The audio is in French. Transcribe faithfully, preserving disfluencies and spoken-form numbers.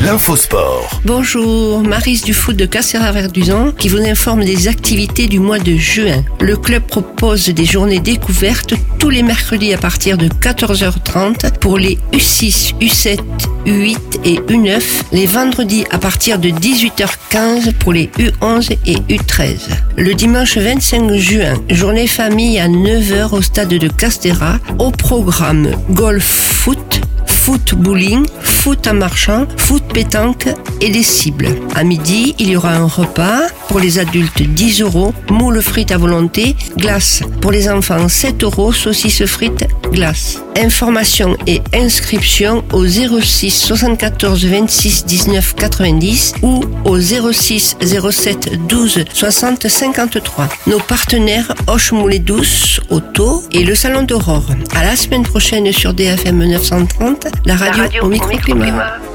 l'infosport. Bonjour, Maryse du foot de Castéra-Verduzan qui vous informe des activités du mois de juin. Le club propose des journées découvertes tous les mercredis à partir de quatorze heures trente pour les U six, U sept, U huit et U neuf, les vendredis à partir de dix-huit heures quinze pour les U onze et U treize. Le dimanche vingt-cinq juin, journée famille à neuf heures au stade de Castéra, au programme golf foot, foot bowling, foot en marchant, foot pétanque et des cibles. À midi, il y aura un repas. Pour les adultes, dix euros, moules frites à volonté, glace. Pour les enfants, sept euros, saucisses frites, glace. Informations et inscriptions au zéro six soixante-quatorze vingt-six dix-neuf quatre-vingt-dix ou au zéro six zéro sept douze soixante cinquante-trois. Nos partenaires Hoche Moulée Douce, Auto et le Salon d'Aurore. À la semaine prochaine sur D F M neuf cent trente, la radio, la radio au microclimat.